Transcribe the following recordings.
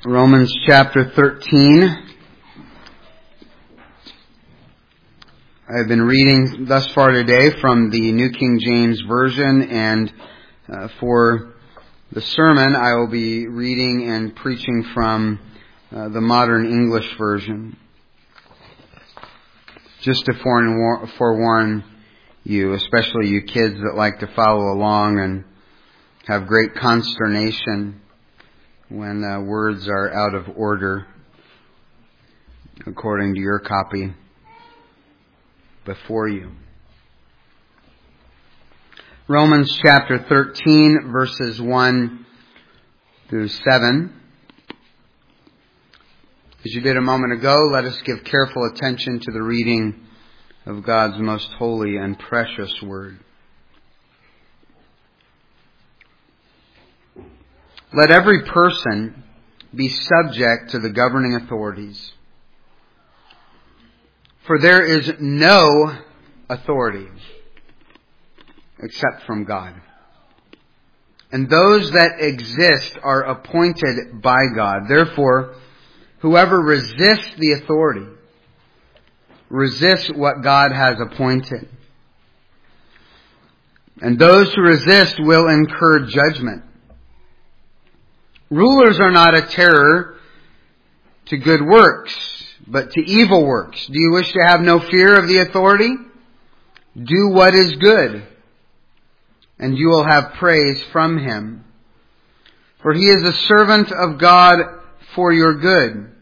Romans chapter 13. I've been reading thus far today from the New King James Version, and for the sermon I will be reading and preaching from the Modern English Version. Just to forewarn you, especially you kids that like to follow along and have great consternation when words are out of order according to your copy before you. Romans chapter 13, verses 1 through 7. As you did a moment ago, let us give careful attention to the reading of God's most holy and precious word. Let every person be subject to the governing authorities. For there is no authority except from God. And those that exist are appointed by God. Therefore, whoever resists the authority resists what God has appointed. And those who resist will incur judgment. Rulers are not a terror to good works, but to evil works. Do you wish to have no fear of the authority? Do what is good, and you will have praise from him. For he is a servant of God for your good.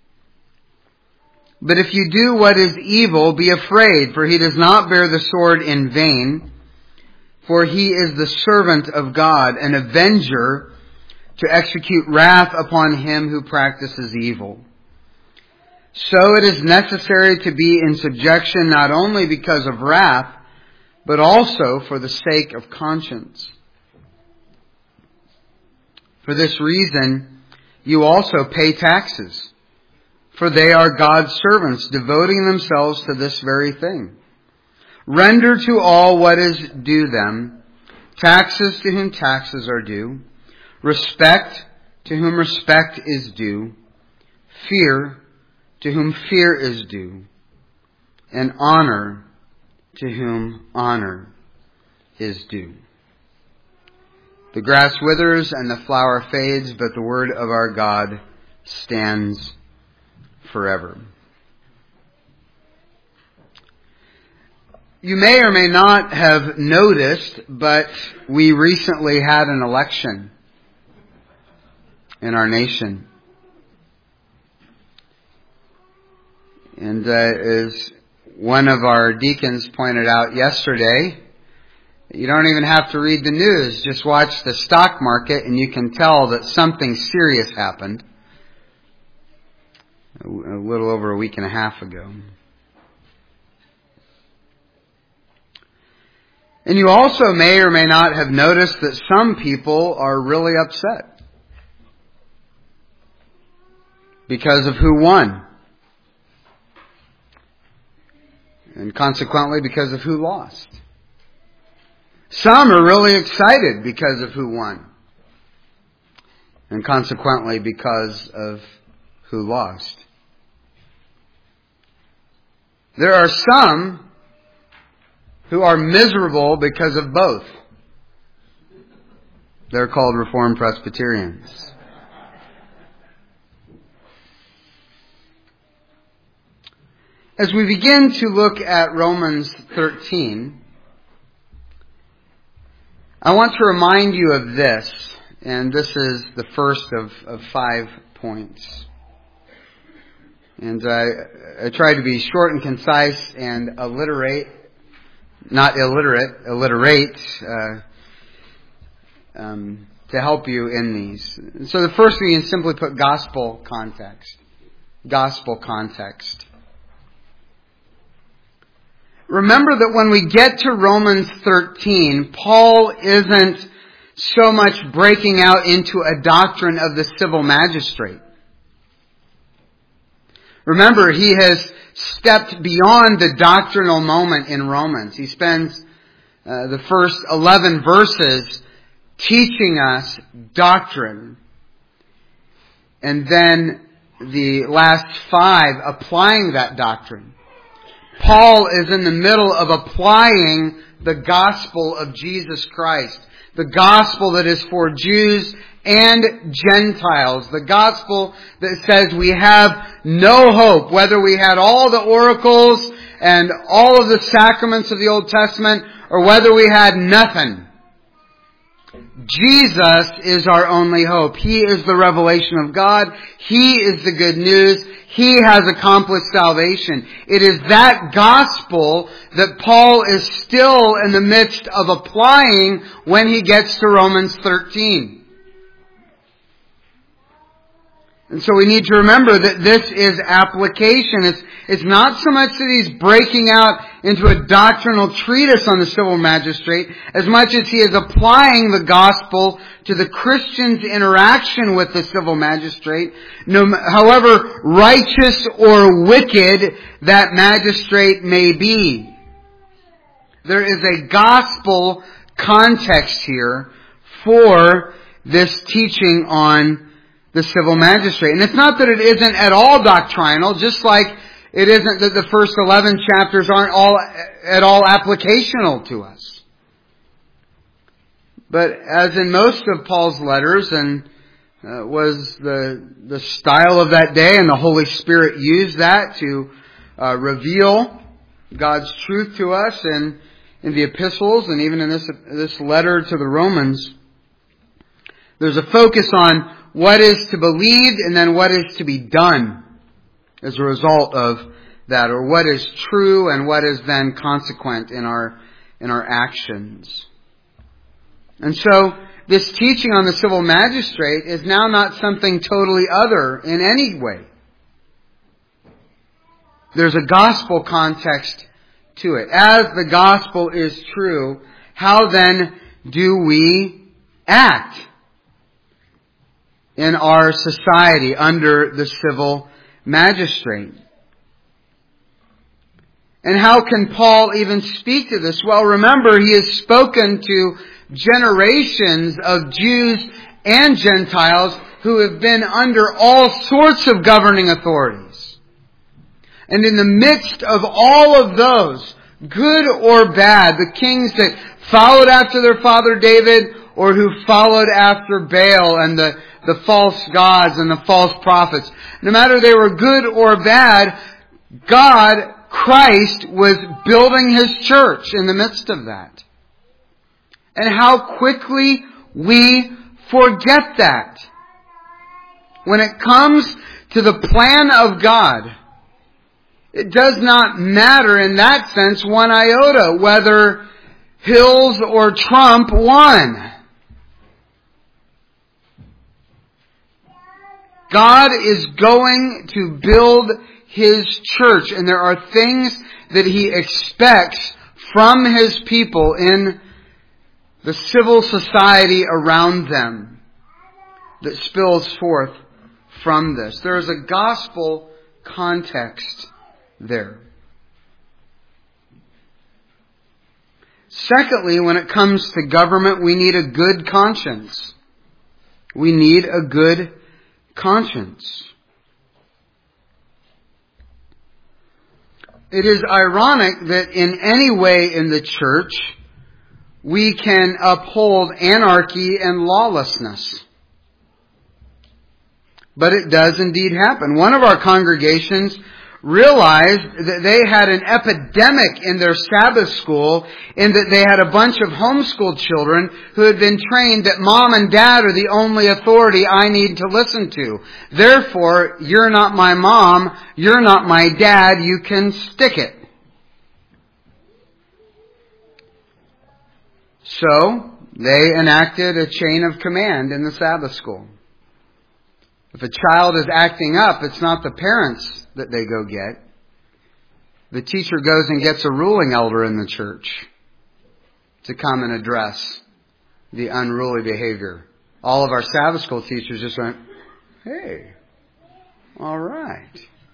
But if you do what is evil, be afraid, for he does not bear the sword in vain. For he is the servant of God, an avenger to execute wrath upon him who practices evil. So it is necessary to be in subjection not only because of wrath, but also for the sake of conscience. For this reason, you also pay taxes, for they are God's servants, devoting themselves to this very thing. Render to all what is due them, taxes to whom taxes are due, respect to whom respect is due, fear to whom fear is due, and honor to whom honor is due. The grass withers and the flower fades, but the word of our God stands forever. You may or may not have noticed, but we recently had an election in our nation. And as one of our deacons pointed out yesterday, you don't even have to read the news. Just watch the stock market and you can tell that something serious happened a little over a week and a half ago. And you also may or may not have noticed that some people are really upset because of who won. And consequently because of who lost. Some are really excited because of who won. And consequently because of who lost. There are some who are miserable because of both. They're called Reformed Presbyterians. As we begin to look at Romans 13, I want to remind you of this, and this is the first of 5 points. And I try to be short and concise and alliterate to help you in these. So the first thing is simply put gospel context. Gospel context. Remember that when we get to Romans 13, Paul isn't so much breaking out into a doctrine of the civil magistrate. Remember, he has stepped beyond the doctrinal moment in Romans. He spends the first 11 verses teaching us doctrine. and then the last 5 applying that doctrine. Paul is in the middle of applying the gospel of Jesus Christ. The gospel that is for Jews and Gentiles. The gospel that says we have no hope, whether we had all the oracles and all of the sacraments of the Old Testament, or whether we had nothing. Jesus is our only hope. He is the revelation of God. He is the good news. He has accomplished salvation. It is that gospel that Paul is still in the midst of applying when he gets to Romans 13. And so we need to remember that this is application. It's not so much that he's breaking out into a doctrinal treatise on the civil magistrate, as much as he is applying the gospel to the Christian's interaction with the civil magistrate, however righteous or wicked that magistrate may be. There is a gospel context here for this teaching on the civil magistrate. And it's not that it isn't at all doctrinal, just like it isn't that the first 11 chapters aren't at all applicational to us. But as in most of Paul's letters, and was the style of that day, and the Holy Spirit used that to reveal God's truth to us, and in the epistles, and even in this letter to the Romans, there's a focus on what is to believe and then what is to be done as a result of that, or what is true and what is then consequent in our actions. And so this teaching on the civil magistrate is now not something totally other in any way. There's a gospel context to it. As the gospel is true, how then do we act in our society under the civil magistrate? And how can Paul even speak to this? Well, remember, he has spoken to generations of Jews and Gentiles who have been under all sorts of governing authorities. And in the midst of all of those, good or bad, the kings that followed after their father David, or who followed after Baal and the false gods and the false prophets, no matter they were good or bad, God, Christ, was building His church in the midst of that. And how quickly we forget that. When it comes to the plan of God, it does not matter in that sense one iota whether Hills or Trump won. God is going to build His church, and there are things that He expects from His people in the civil society around them that spills forth from this. There is a gospel context there. Secondly, when it comes to government, we need a good conscience. We need a good conscience. It is ironic that in any way in the church we can uphold anarchy and lawlessness. But it does indeed happen. One of our congregations realized that they had an epidemic in their Sabbath school, in that they had a bunch of homeschooled children who had been trained that mom and dad are the only authority I need to listen to. Therefore, you're not my mom, you're not my dad, you can stick it. So, they enacted a chain of command in the Sabbath school. If a child is acting up, it's not the parents that they go get. The teacher goes and gets a ruling elder in the church to come and address the unruly behavior. All of our Sabbath school teachers just went, hey, all right.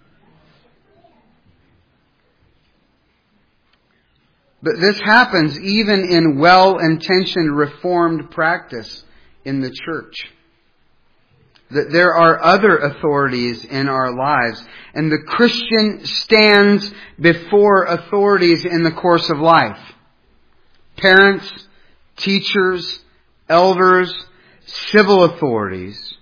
But this happens even in well-intentioned Reformed practice in the church. that there are other authorities in our lives. And the Christian stands before authorities in the course of life. Parents, teachers, elders, civil authorities.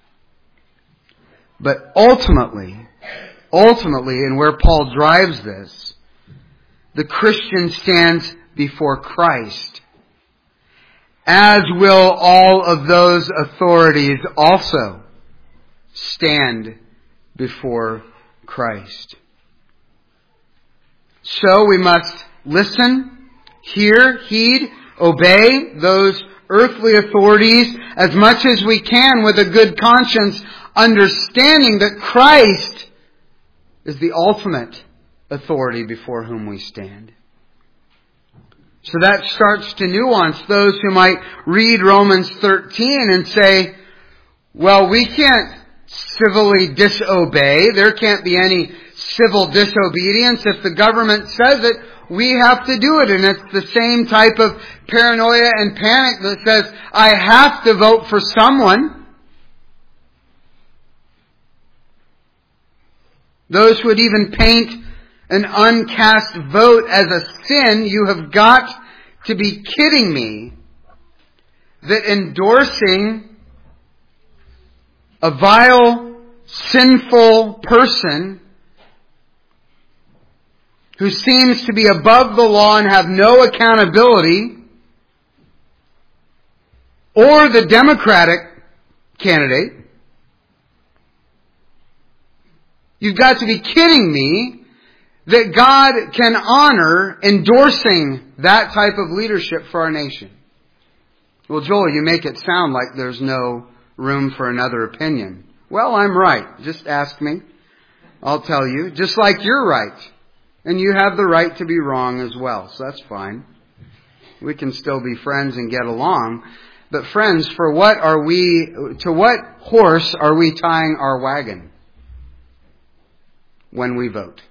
But ultimately, and where Paul drives this, the Christian stands before Christ, as will all of those authorities also stand before Christ. So we must listen, hear, heed, obey those earthly authorities as much as we can with a good conscience, understanding that Christ is the ultimate authority before whom we stand. So that starts to nuance those who might read Romans 13 and say, well, we can't civilly disobey. There can't be any civil disobedience. If the government says it, we have to do it. And it's the same type of paranoia and panic that says, I have to vote for someone. Those who would even paint an uncast vote as a sin, you have got to be kidding me that endorsing a vile, sinful person who seems to be above the law and have no accountability, or the Democratic candidate, you've got to be kidding me that God can honor endorsing that type of leadership for our nation. Well, Joel, you make it sound like there's no room for another opinion. Well, I'm right. Just ask me. I'll tell you. Just like you're right. And you have the right to be wrong as well. So that's fine. We can still be friends and get along. But friends, to what horse are we tying our wagon when we vote?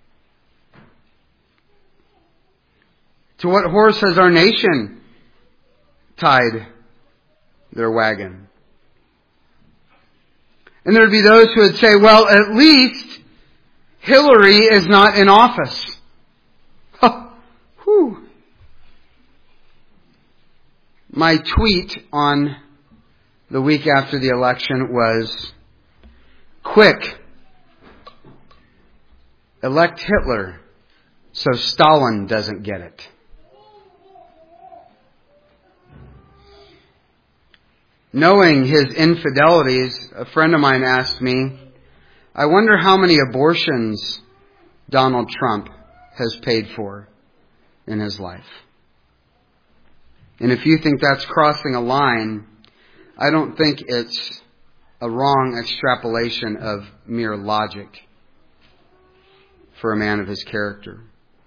To what horse has our nation tied their wagon? And there would be those who would say, well, at least Hillary is not in office. Whew. My tweet on the week after the election was, quick, elect Hitler so Stalin doesn't get it. Knowing his infidelities, a friend of mine asked me, I wonder how many abortions Donald Trump has paid for in his life. And if you think that's crossing a line, I don't think it's a wrong extrapolation of mere logic for a man of his character.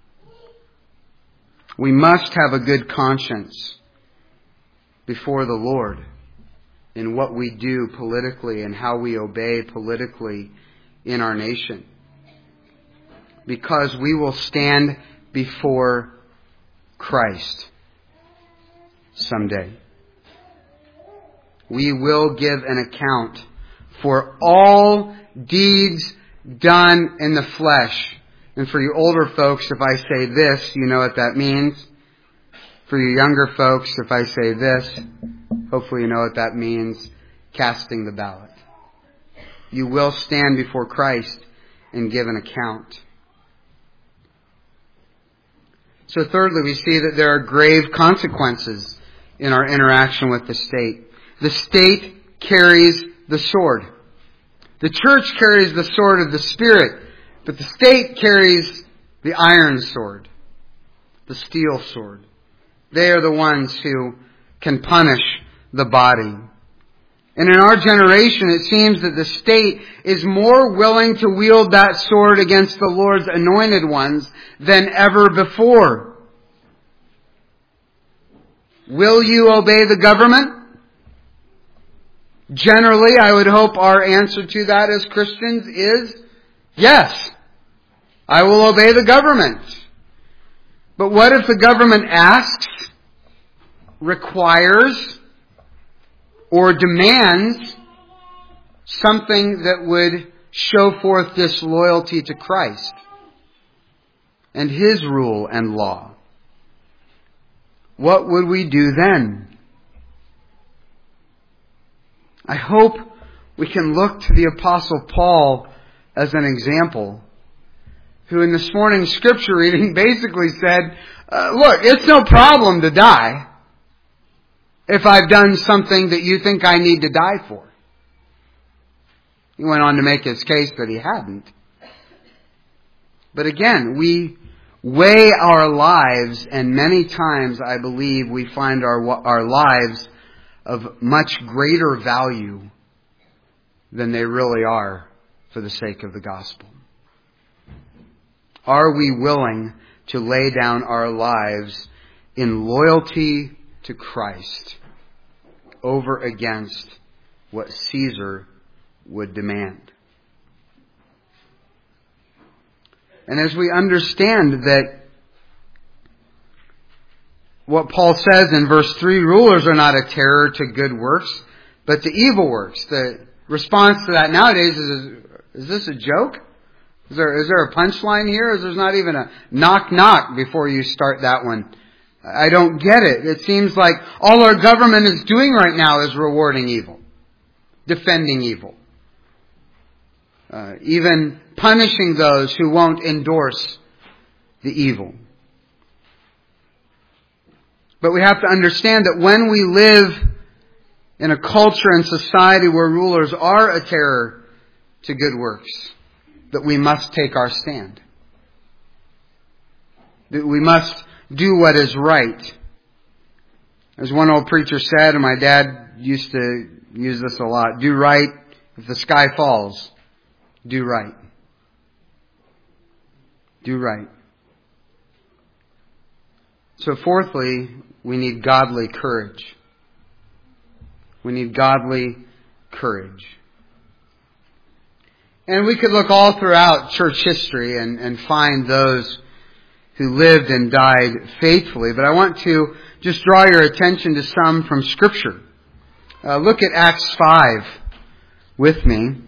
We must have a good conscience before the Lord in what we do politically and how we obey politically in our nation. Because we will stand before Christ someday. We will give an account for all deeds done in the flesh. And for you older folks, if I say this, you know what that means. For you younger folks, if I say this, hopefully you know what that means. Casting the ballot. You will stand before Christ and give an account. So thirdly, we see that there are grave consequences in our interaction with the state. The state carries the sword. The church carries the sword of the Spirit, but the state carries the iron sword, the steel sword. They are the ones who can punish the body. And in our generation, it seems that the state is more willing to wield that sword against the Lord's anointed ones than ever before. Will you obey the government? Generally, I would hope our answer to that as Christians is yes. I will obey the government. But what if the government asks, requires, or demands something that would show forth disloyalty to Christ and His rule and law, what would we do then? I hope we can look to the Apostle Paul as an example, who in this morning's scripture reading basically said, look, it's no problem to die if I've done something that you think I need to die for. He went on to make his case that he hadn't. But again, we weigh our lives, and many times I believe we find our lives of much greater value than they really are for the sake of the gospel. Are we willing to lay down our lives in loyalty to Christ over against what Caesar would demand? And as we understand that what Paul says in verse 3, rulers are not a terror to good works, but to evil works. The response to that nowadays is this a joke? Is there a punchline here? Or there's not even a knock knock before you start that one? I don't get it. It seems like all our government is doing right now is rewarding evil, defending evil, even punishing those who won't endorse the evil. But we have to understand that when we live in a culture and society where rulers are a terror to good works, that we must take our stand. That we must do what is right. As one old preacher said, and my dad used to use this a lot, do right if the sky falls. Do right. Do right. So fourthly, we need godly courage. We need godly courage. And we could look all throughout church history and find those who lived and died faithfully. But I want to just draw your attention to some from Scripture. Look at Acts 5 with me.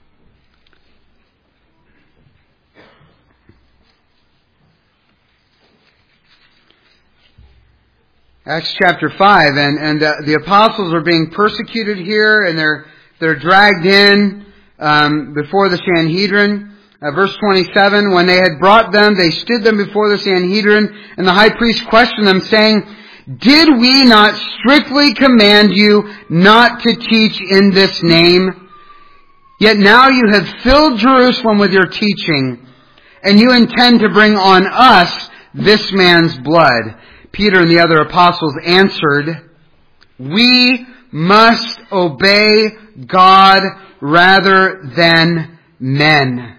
Acts chapter 5, and the apostles are being persecuted here, and they're dragged in before the Sanhedrin. Verse 27, when they had brought them, they stood them before the Sanhedrin, and the high priest questioned them, saying, "Did we not strictly command you not to teach in this name? Yet now you have filled Jerusalem with your teaching, and you intend to bring on us this man's blood." Peter and the other apostles answered, "We must obey God rather than men.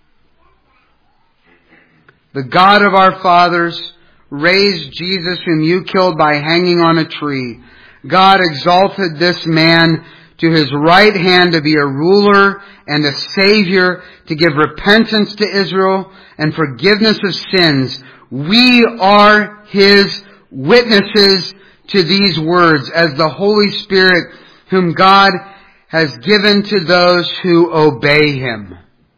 The God of our fathers raised Jesus, whom you killed by hanging on a tree. God exalted this man to His right hand to be a ruler and a Savior, to give repentance to Israel and forgiveness of sins. We are His witnesses to these words, as the Holy Spirit, whom God has given to those who obey Him."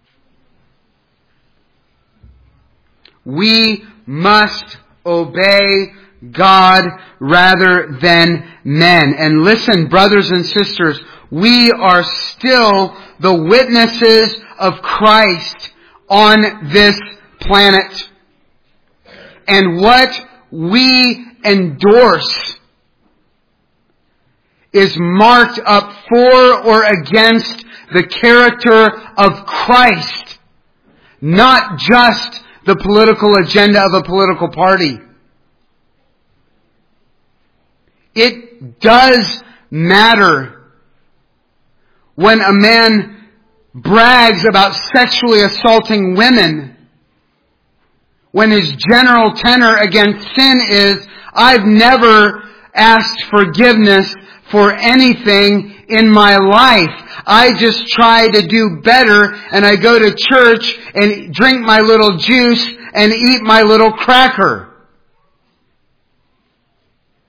We must obey God rather than men. And listen, brothers and sisters, we are still the witnesses of Christ on this planet. And what we endorse is marked up for or against the character of Christ, not just the political agenda of a political party. It does matter when a man brags about sexually assaulting women, when his general tenor against sin is, "I've never asked forgiveness for anything in my life. I just try to do better, and I go to church and drink my little juice and eat my little cracker."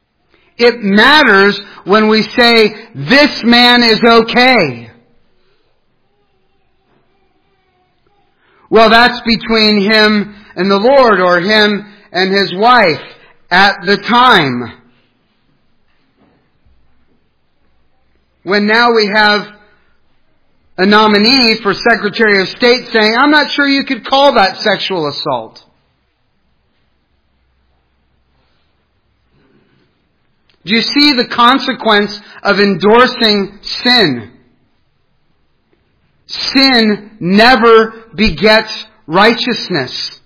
It matters when we say, "This man is okay." Well, that's between him and the Lord, or him and his wife at the time. When now we have a nominee for Secretary of State saying, I'm not sure you could call that sexual assault. Do you see the consequence of endorsing sin? Sin never begets righteousness.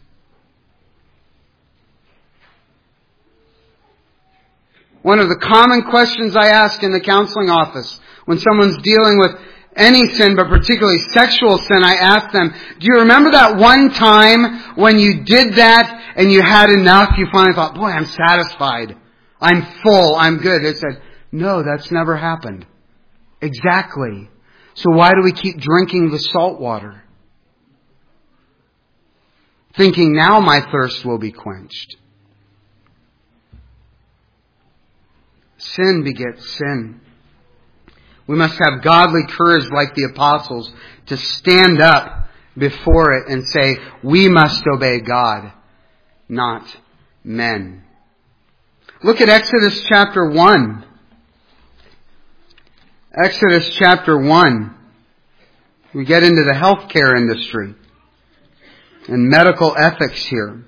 One of the common questions I ask in the counseling office when someone's dealing with any sin, but particularly sexual sin, I ask them, do you remember that one time when you did that and you had enough? You finally thought, boy, I'm satisfied. I'm full. I'm good. They said, no, that's never happened. Exactly. So why do we keep drinking the salt water? Thinking now my thirst will be quenched. Sin begets sin. We must have godly courage like the apostles to stand up before it and say, we must obey God, not men. Look at Exodus chapter 1. Exodus chapter 1. We get into the healthcare industry and medical ethics here.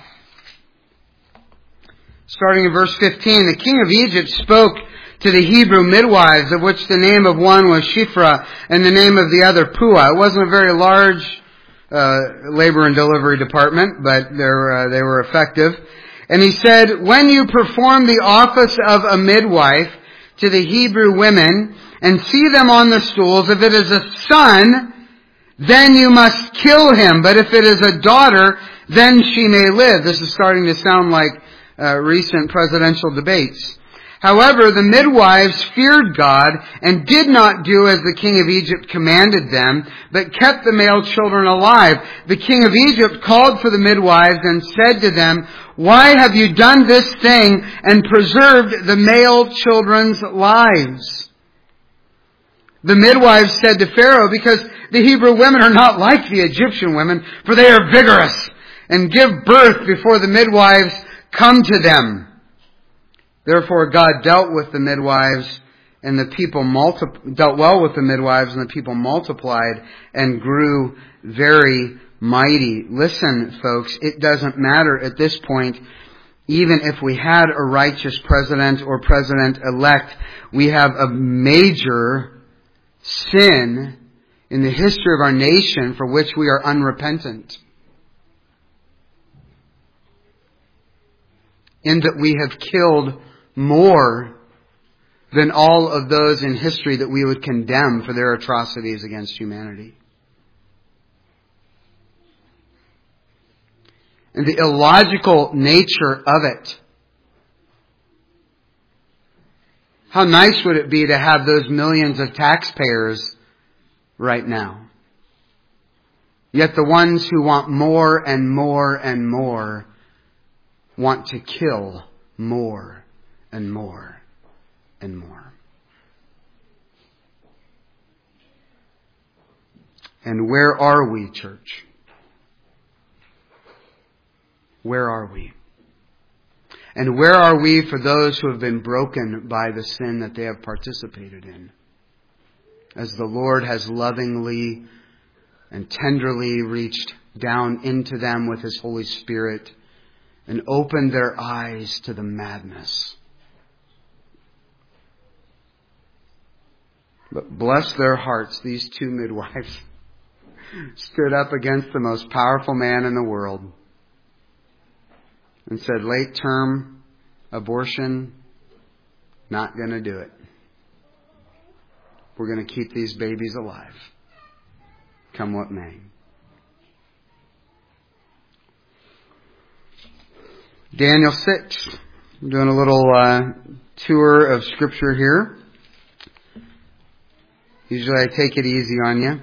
Starting in verse 15, the king of Egypt spoke to the Hebrew midwives, of which the name of one was Shiphrah and the name of the other Puah. It wasn't a very large labor and delivery department, but they were effective. And he said, when you perform the office of a midwife to the Hebrew women and see them on the stools, if it is a son, then you must kill him. But if it is a daughter, then she may live. This is starting to sound like recent presidential debates. However, the midwives feared God and did not do as the king of Egypt commanded them, but kept the male children alive. The king of Egypt called for the midwives and said to them, why have you done this thing and preserved the male children's lives? The midwives said to Pharaoh, because the Hebrew women are not like the Egyptian women, for they are vigorous and give birth before the midwives come to them. Therefore God dealt with the midwives and the people dealt well with the midwives and the people multiplied and grew very mighty. Listen, folks, it doesn't matter at this point. Even if we had a righteous president or president-elect, we have a major sin in the history of our nation for which we are unrepentant. In that we have killed more than all of those in history that we would condemn for their atrocities against humanity. And the illogical nature of it. How nice would it be to have those millions of taxpayers right now? Yet the ones who want more and more and more want to kill more and more and more. And where are we, church? Where are we? And where are we for those who have been broken by the sin that they have participated in? As the Lord has lovingly and tenderly reached down into them with His Holy Spirit and opened their eyes to the madness. But bless their hearts, these two midwives stood up against the most powerful man in the world and said, late term abortion, not going to do it. We're going to keep these babies alive, come what may. Daniel 6. I'm doing a little tour of Scripture here. Usually I take it easy on you.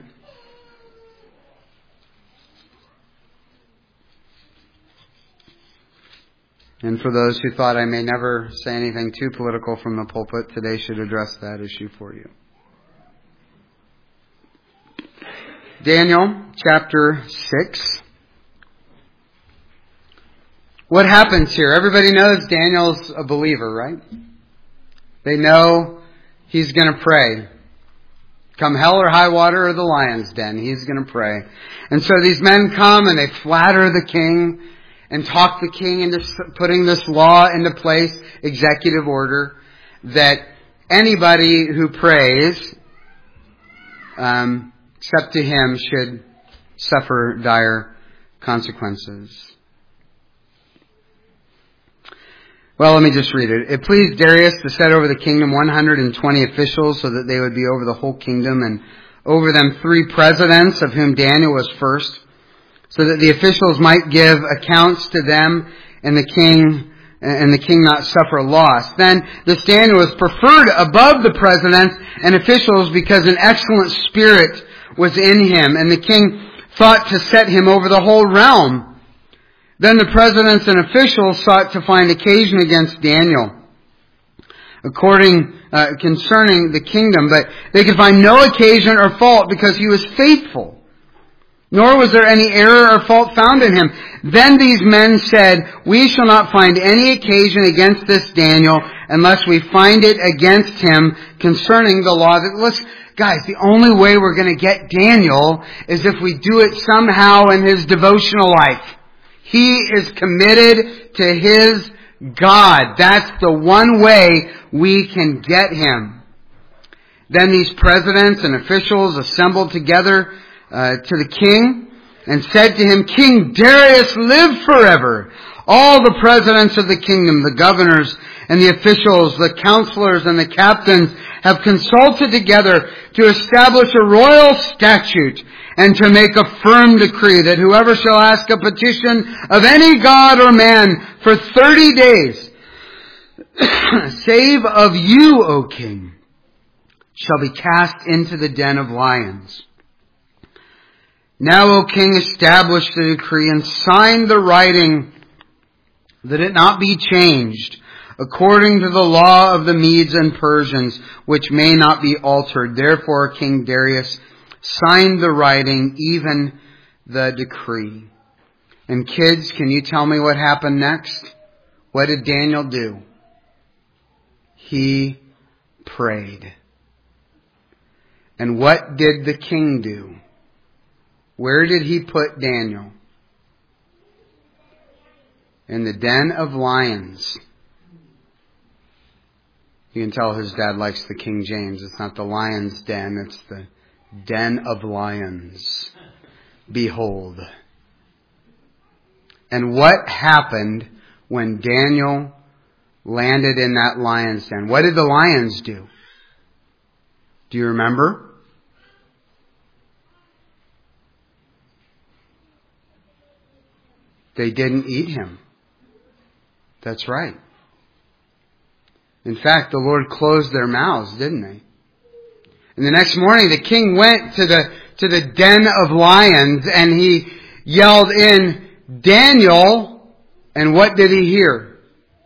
And for those who thought I may never say anything too political from the pulpit, today should address that issue for you. Daniel chapter 6. What happens here? Everybody knows Daniel's a believer, right? They know he's going to pray. Come hell or high water or the lion's den, he's going to pray. And so these men come and they flatter the king and talk the king into putting this law into place, executive order, that anybody who prays, except to him, should suffer dire consequences. Well, let me just read it. It pleased Darius to set over the kingdom 120 officials so that they would be over the whole kingdom, and over them 3 presidents, of whom Daniel was first, so that the officials might give accounts to them and the king not suffer loss. Then this Daniel was preferred above the presidents and officials because an excellent spirit was in him, and the king thought to set him over the whole realm. Then the presidents and officials sought to find occasion against Daniel concerning the kingdom, but they could find no occasion or fault because he was faithful. Nor was there any error or fault found in him. Then these men said, "We shall not find any occasion against this Daniel unless we find it against him concerning the law." Guys, the only way we're going to get Daniel is if we do it somehow in his devotional life. He is committed to his God. That's the one way we can get him. Then these presidents and officials assembled together to the king and said to him, "King Darius, live forever. All the presidents of the kingdom, the governors and the officials, the counselors and the captains have consulted together to establish a royal statute and to make a firm decree that whoever shall ask a petition of any god or man for 30 days, save of you, O king, shall be cast into the den of lions. Now, O king, establish the decree and sign the writing that it not be changed, according to the law of the Medes and Persians, which may not be altered." Therefore, King Darius signed the writing, even the decree. And kids, can you tell me what happened next? What did Daniel do? He prayed. And what did the king do? Where did he put Daniel? In the den of lions. You can tell his dad likes the King James. It's not the lion's den, it's the den of lions. Behold. And what happened when Daniel landed in that lion's den? What did the lions do? Do you remember? They didn't eat him. That's right. In fact, the Lord closed their mouths, didn't they? And the next morning, the king went to the den of lions and he yelled in, "Daniel!" And what did he hear?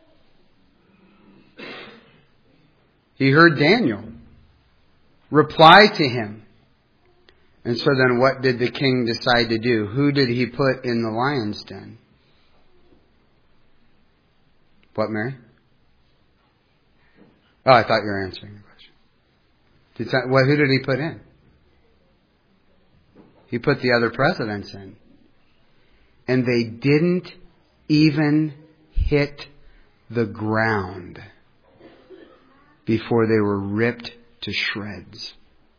He heard Daniel reply to him. And so then what did the king decide to do? Who did he put in the lion's den? What, Mary? Oh, I thought you were answering the question. Who did he put in? He put the other presidents in. And they didn't even hit the ground before they were ripped to shreds.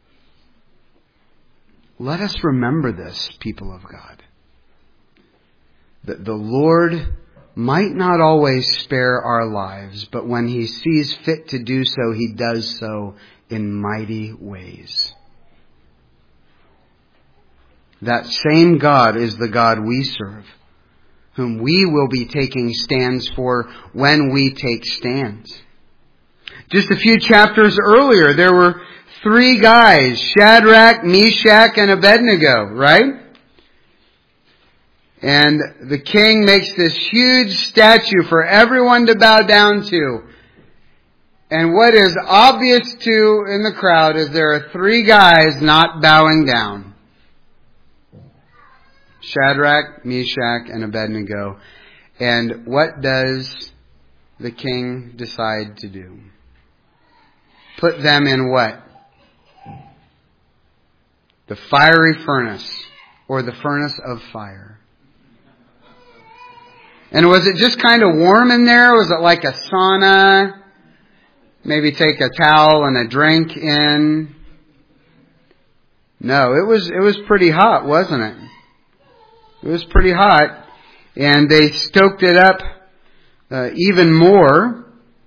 Let us remember this, people of God. That the Lord might not always spare our lives, but when He sees fit to do so, He does so in mighty ways. That same God is the God we serve, whom we will be taking stands for when we take stands. Just a few chapters earlier, there were 3 guys, Shadrach, Meshach, and Abednego, right? And the king makes this huge statue for everyone to bow down to. And what is obvious to in the crowd is there are 3 guys not bowing down. Shadrach, Meshach, and Abednego. And what does the king decide to do? Put them in what? The fiery furnace, or the furnace of fire. And was it just kind of warm in there? Was it like a sauna? Maybe take a towel and a drink in? No, it was pretty hot, wasn't it? It was pretty hot. And they stoked it up even more.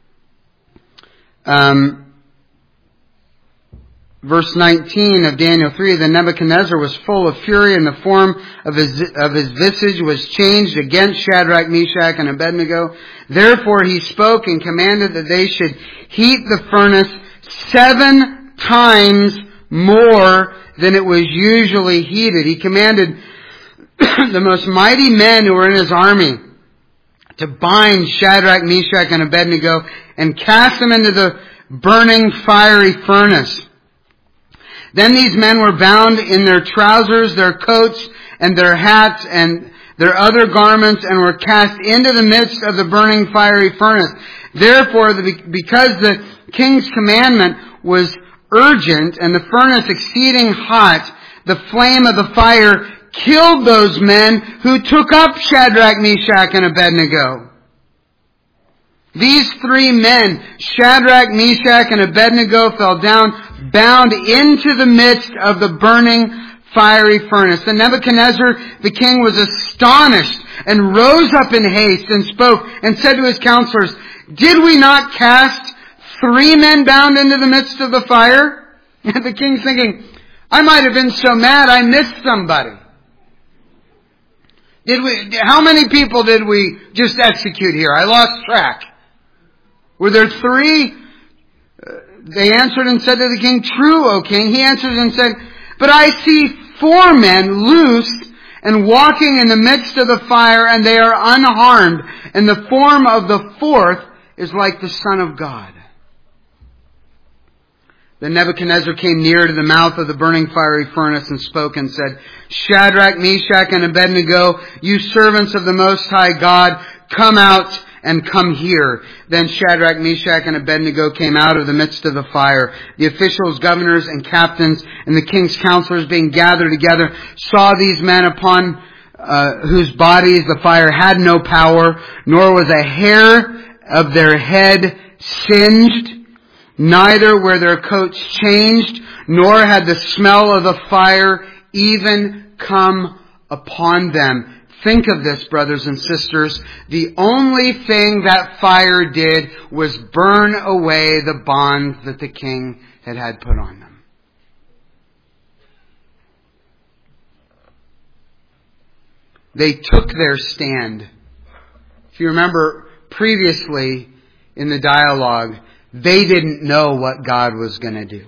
Verse 19 of Daniel 3, then Nebuchadnezzar was full of fury, and the form of his visage was changed against Shadrach, Meshach, and Abednego. Therefore he spoke and commanded that they should heat the furnace 7 times more than it was usually heated. He commanded the most mighty men who were in his army to bind Shadrach, Meshach, and Abednego and cast them into the burning fiery furnace. Then these men were bound in their trousers, their coats, and their hats, and their other garments, and were cast into the midst of the burning fiery furnace. Therefore, because the king's commandment was urgent, and the furnace exceeding hot, the flame of the fire killed those men who took up Shadrach, Meshach, and Abednego. These 3 men, Shadrach, Meshach, and Abednego, fell down, bound into the midst of the burning fiery furnace. Then Nebuchadnezzar, the king, was astonished and rose up in haste and spoke and said to his counselors, did we not cast 3 men bound into the midst of the fire? And the king's thinking, I might have been so mad I missed somebody. How many people did we just execute here? I lost track. Were there 3? They answered and said to the king, true, O king. He answered and said, but I see 4 men loosed and walking in the midst of the fire, and they are unharmed. And the form of the 4th is like the Son of God. Then Nebuchadnezzar came near to the mouth of the burning fiery furnace and spoke and said, Shadrach, Meshach, and Abednego, you servants of the Most High God, come out and come here. Then Shadrach, Meshach, and Abednego came out of the midst of the fire. The officials, governors, and captains, and the king's counselors being gathered together, saw these men upon whose bodies the fire had no power, nor was a hair of their head singed. Neither were their coats changed, nor had the smell of the fire even come upon them. Think of this, brothers and sisters. The only thing that fire did was burn away the bonds that the king had put on them. They took their stand. If you remember previously in the dialogue, they didn't know what God was going to do.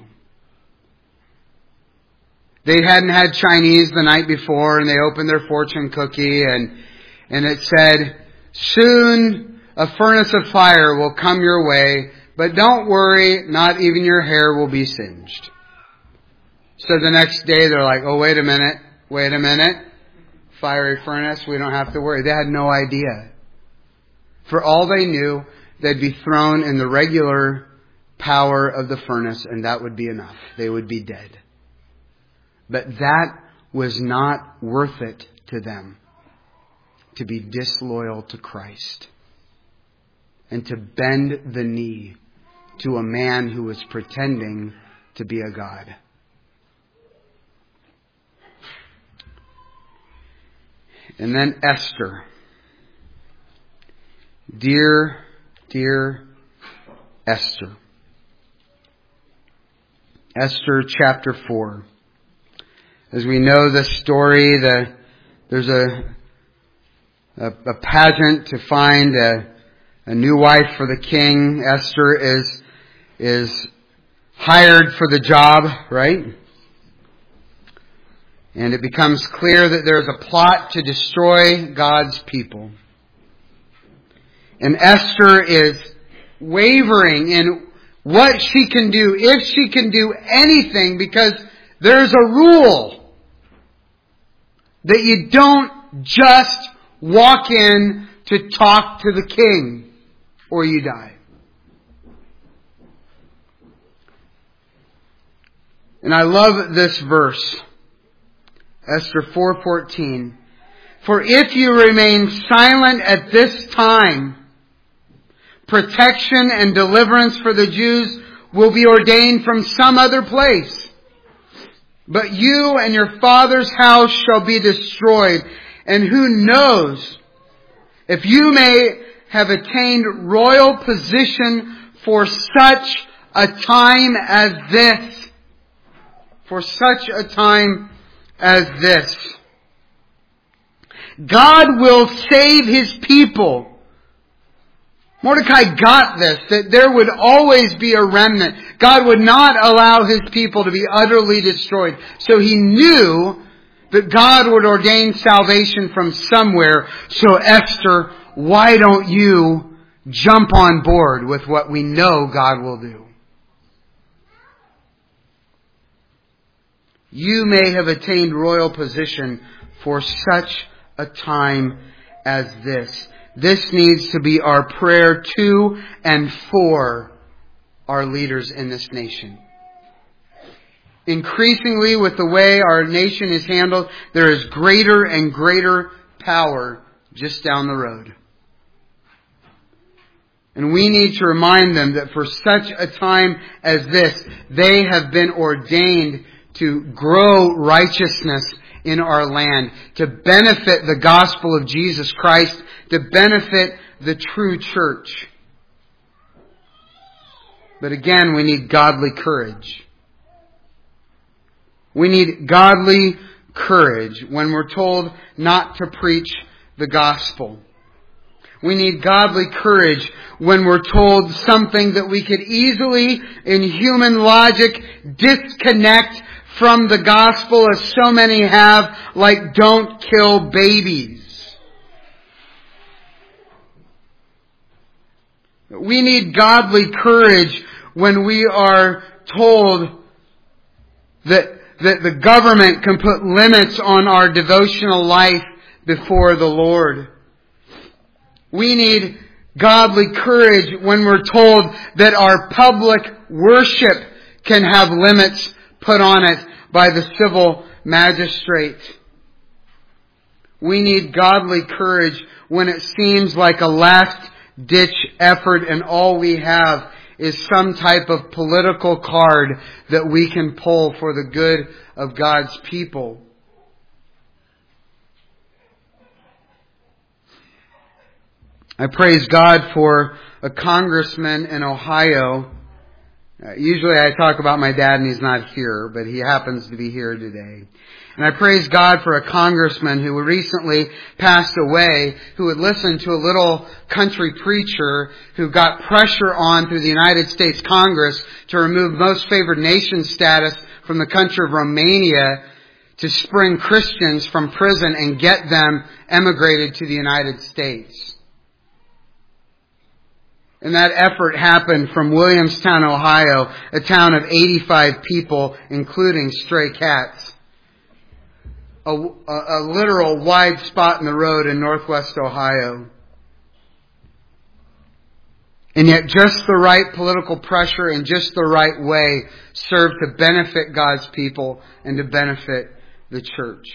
They hadn't had Chinese the night before, and they opened their fortune cookie, and it said, soon a furnace of fire will come your way, but don't worry, not even your hair will be singed. So the next day they're like, oh, wait a minute. Fiery furnace, we don't have to worry. They had no idea. For all they knew, they'd be thrown in the regular power of the furnace, and that would be enough. They would be dead. But that was not worth it to them, to be disloyal to Christ and to bend the knee to a man who was pretending to be a god. And then Esther. Dear Esther. Esther chapter 4. As we know the story, there's a pageant to find a new wife for the king. Esther is hired for the job, right? And it becomes clear that there's a plot to destroy God's people. And Esther is wavering in what she can do, if she can do anything, because there's a rule. that you don't just walk in to talk to the king or you die. And I love this verse, Esther 4:14. For if you remain silent at this time, protection and deliverance for the Jews will be ordained from some other place. But you and your father's house shall be destroyed. And who knows if you may have attained royal position for such a time as this. For such a time as this. God will save His people. Mordecai got this, that there would always be a remnant. God would not allow His people to be utterly destroyed. So he knew that God would ordain salvation from somewhere. So Esther, why don't you jump on board with what we know God will do? You may have attained royal position for such a time as this. This needs to be our prayer to and for our leaders in this nation. Increasingly, with the way our nation is handled, there is greater and greater power just down the road. And we need to remind them that for such a time as this, they have been ordained to grow righteousness in our land, to benefit the gospel of Jesus Christ, to benefit the true church. But again, we need godly courage. We need godly courage when we're told not to preach the gospel. We need godly courage when we're told something that we could easily, in human logic, disconnect from the gospel, as so many have, like don't kill babies. We need godly courage when we are told that the government can put limits on our devotional life before the Lord. We need godly courage when we're told that our public worship can have limits put on it by the civil magistrate. We need godly courage when it seems like a last-ditch effort and all we have is some type of political card that we can pull for the good of God's people. I praise God for a congressman in Ohio. Usually I talk about my dad and he's not here, but he happens to be here today. And I praise God for a congressman who recently passed away, who had listened to a little country preacher who got pressure on through the United States Congress to remove most favored nation status from the country of Romania to spring Christians from prison and get them emigrated to the United States. And that effort happened from Williamstown, Ohio, a town of 85 people, including stray cats. A literal wide spot in the road in northwest Ohio. And yet just the right political pressure in just the right way served to benefit God's people and to benefit the church.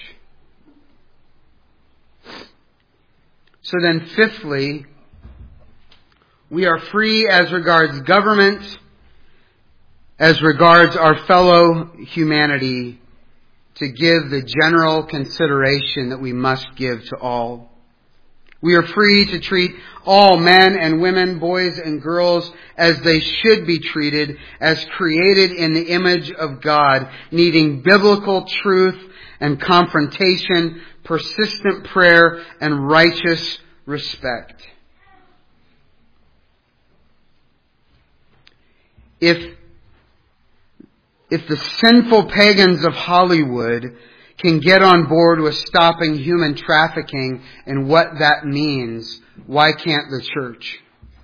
So then fifthly, we are free as regards government, as regards our fellow humanity, to give the general consideration that we must give to all. We are free to treat all men and women, boys and girls, as they should be treated, as created in the image of God, needing biblical truth and confrontation, persistent prayer, and righteous respect. If the sinful pagans of Hollywood can get on board with stopping human trafficking and what that means, why can't the church?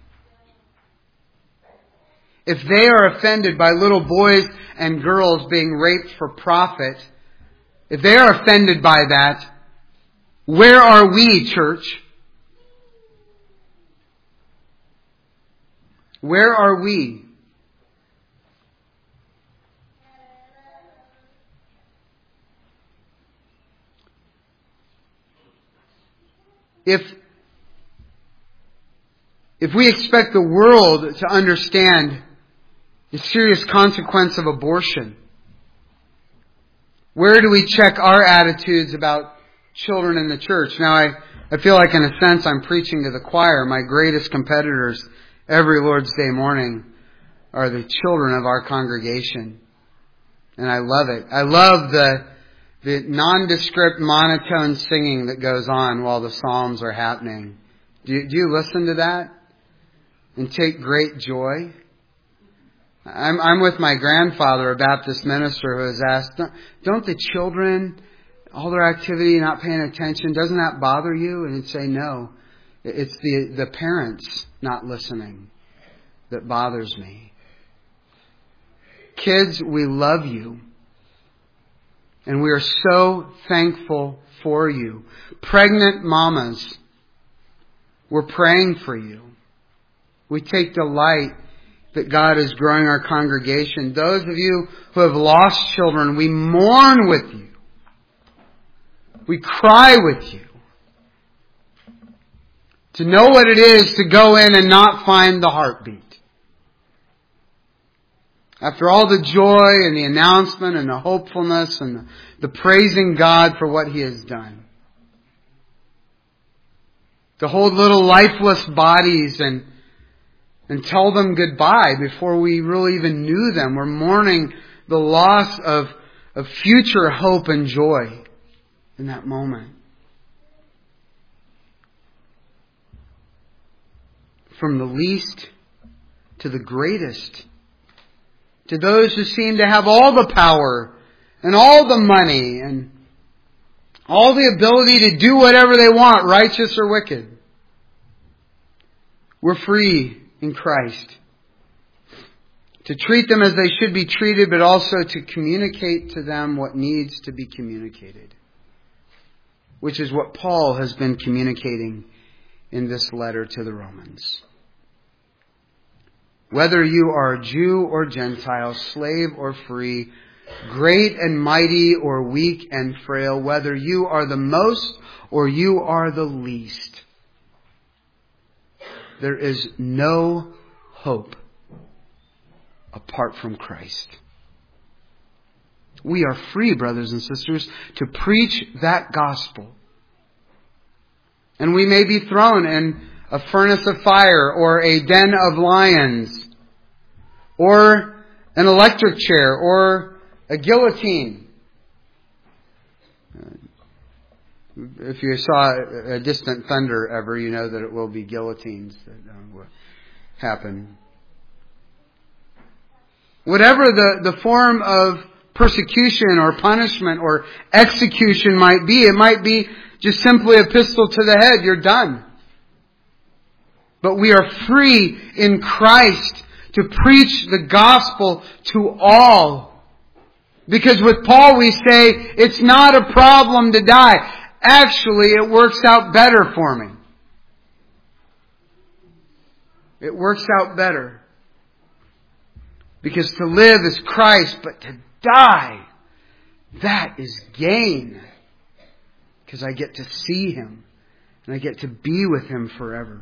If they are offended by little boys and girls being raped for profit, if they are offended by that, Where are we, church? Where are we? If we expect the world to understand the serious consequence of abortion, where do we check our attitudes about children in the church? Now, I feel like in a sense I'm preaching to the choir. My greatest competitors every Lord's Day morning are the children of our congregation. And I love it. I love the nondescript monotone singing that goes on while the Psalms are happening. Do you listen to that and take great joy? I'm with my grandfather, a Baptist minister, who has asked, don't the children, all their activity, not paying attention, doesn't that bother you? And he'd say, no, it's the parents not listening that bothers me. Kids, we love you. And we are so thankful for you. Pregnant mamas, we're praying for you. We take delight that God is growing our congregation. Those of you who have lost children, we mourn with you. We cry with you. To know what it is to go in and not find the heartbeat. After all the joy and the announcement and the hopefulness and the praising God for what He has done. To hold little lifeless bodies and tell them goodbye before we really even knew them. We're mourning the loss of future hope and joy in that moment. From the least to the greatest. To those who seem to have all the power and all the money and all the ability to do whatever they want, righteous or wicked. We're free in Christ. To treat them as they should be treated, but also to communicate to them what needs to be communicated. Which is what Paul has been communicating in this letter to the Romans. Whether you are Jew or Gentile, slave or free, great and mighty or weak and frail, whether you are the most or you are the least, there is no hope apart from Christ. We are free, brothers and sisters, to preach that gospel. And we may be thrown in a furnace of fire or a den of lions or an electric chair or a guillotine. If you saw a distant thunder ever, you know that it will be guillotines that will happen. Whatever the form of persecution or punishment or execution might be, it might be just simply a pistol to the head. You're done. But we are free in Christ to preach the gospel to all. Because with Paul we say, it's not a problem to die. Actually, it works out better for me. It works out better. Because to live is Christ, but to die, that is gain. Because I get to see Him. And I get to be with Him forever.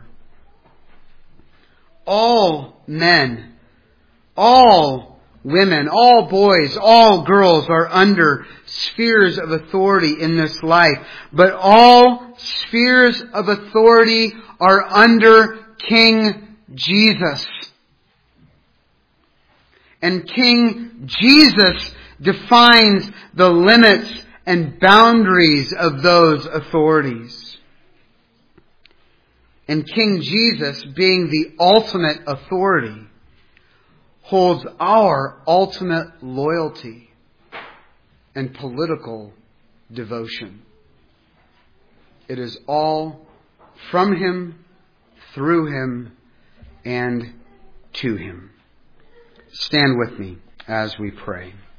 All men, all women, all boys, all girls are under spheres of authority in this life. But all spheres of authority are under King Jesus. And King Jesus defines the limits and boundaries of those authorities. And King Jesus, being the ultimate authority, holds our ultimate loyalty and political devotion. It is all from Him, through Him, and to Him. Stand with me as we pray.